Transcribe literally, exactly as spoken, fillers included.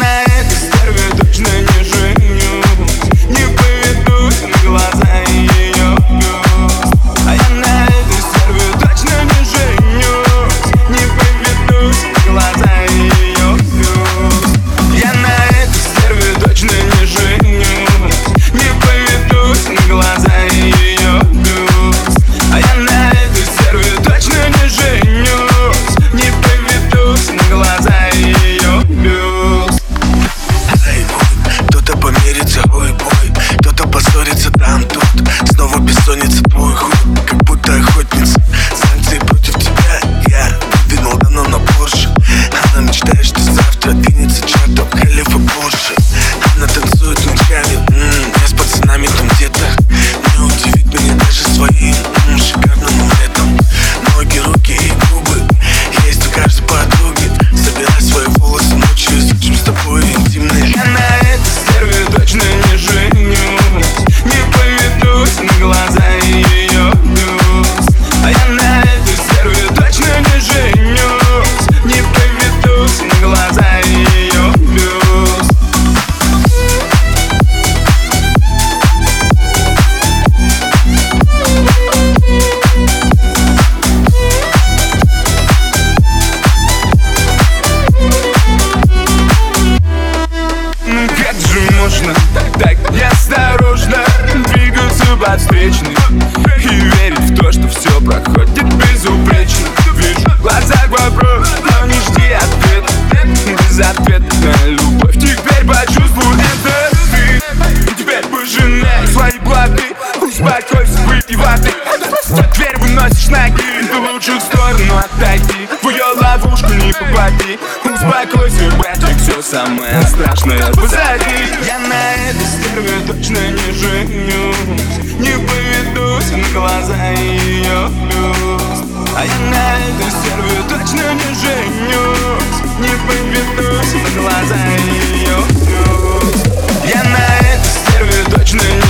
на этой стерве точно не женюсь, не поведусь на глаза ее бюст. А я на этой стерве точно не женюсь, не поведусь на глаза ее бюст. Я на этой стерве точно не женюсь, не поведусь на глаза ее бюст. А я на этой стерве точно не женюсь, не поведусь на глаза ее бюст. Кто-то помирится, ой-бой, кто-то поссорится там, тут. Снова бессонница, твой хуй, как будто охотница. Санкции против тебя я выдвинул давно на Порше. Она мечтает, что завтра двинется чертов Халиф и Порше. Она танцует ночами, м-м, я с пацанами там где-то. Не удивит меня даже своим м-м, шикарным омлетом. Ноги, руки и губы есть у каждой подруги. Собирай свои волосы ночью, закинь с тобой интимные. Я на этой стерве точно не женюсь, не поведусь на глаза ее бюст. А я на этой стерве точно не женюсь, не поведусь на глаза ее бюст. Ну как же можно так неосторожно двигаться под встречный и верить в то, что все проходит безупречно? Вижу в глазах вопрос, но не жди ответа. Безответная любовь, теперь почувствуй это ты. И теперь пожинай свои плоды, успокойся, выпивай ты. Дверь выносишь ноги, ты в лучшую сторону отойди, в ее ловушку не попади. Успокойся, братик, все самое страшное позади. Я на этой стерве точно не женюсь, не поведусь на глаза ее бюст. А я на этой стерве точно не женюсь, не поведусь на глаза ее бюст. Я на этой стерве точно не